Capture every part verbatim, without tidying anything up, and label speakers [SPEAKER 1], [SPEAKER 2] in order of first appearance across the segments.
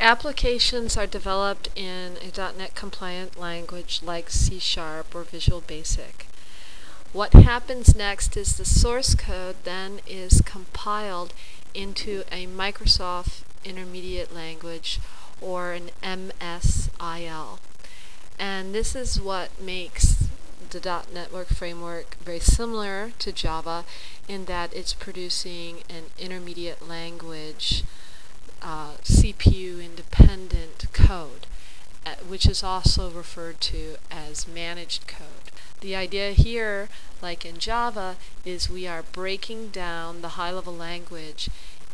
[SPEAKER 1] Applications are developed in a dot net compliant language like C Sharp or Visual Basic. What happens next is the source code then is compiled into a Microsoft Intermediate Language or an M S I L. And this is what makes the dot network framework very similar to Java in that it's producing an intermediate language uh, C P U independent code, uh, which is also referred to as managed code. The idea here, like in Java, is we are breaking down the high-level language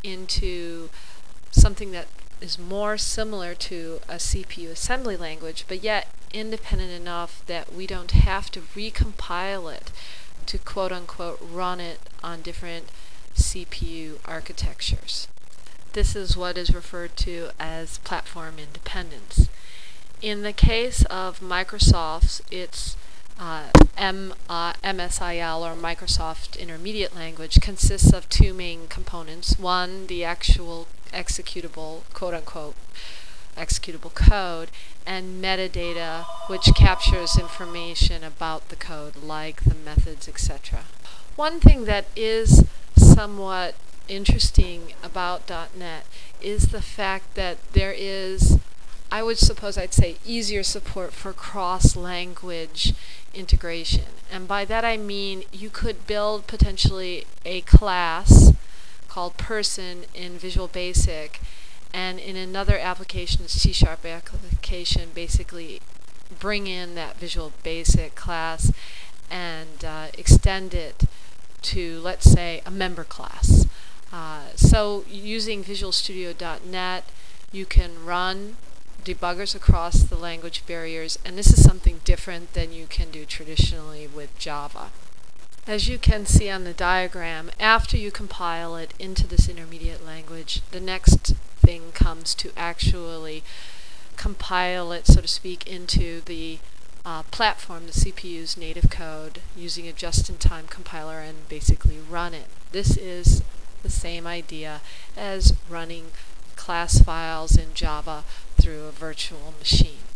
[SPEAKER 1] into something that is more similar to a C P U assembly language, but yet independent enough that we don't have to recompile it to quote-unquote run it on different C P U architectures. This is what is referred to as platform independence. In the case of Microsoft's, it's uh, M, uh, M S I L, or Microsoft Intermediate Language, consists of two main components. One, the actual executable, quote-unquote, executable code, and metadata, which captures information about the code, like the methods, et cetera. One thing that is somewhat interesting about dot net is the fact that there is, I would suppose I'd say, easier support for cross-language integration. And by that I mean you could build potentially a class called person in Visual Basic, and in another application, a C Sharp application, basically bring in that Visual Basic class and uh, extend it to, let's say, a member class. Uh, so using Visual Studio dot net, you can run debuggers across the language barriers, and this is something different than you can do traditionally with Java. As you can see on the diagram, after you compile it into this intermediate language, the next thing comes to actually compile it, so to speak, into the uh, platform, the C P U's native code, using a just-in-time compiler and basically run it. This is the same idea as running class files in Java through a virtual machine.